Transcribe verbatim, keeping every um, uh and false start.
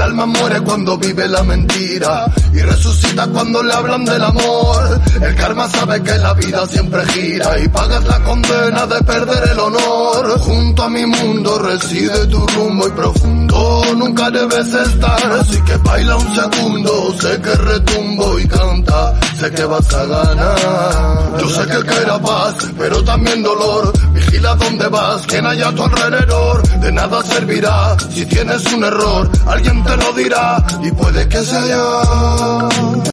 alma muere cuando vive la mentira y resucita cuando le hablan del amor. El karma sabe que la vida siempre gira y pagas la condena de perder el honor. Junto a mi mundo reside tu rumbo y profundo nunca debes estar, así que baila un segundo, sé que retumbo y canta, sé que vas a ganar. Yo sé que queda paz, pero también dolor. Vigila dónde vas, quien hay a tu alrededor. De nada servirá si tienes un error, alguien te lo dirá y puede que sea yo.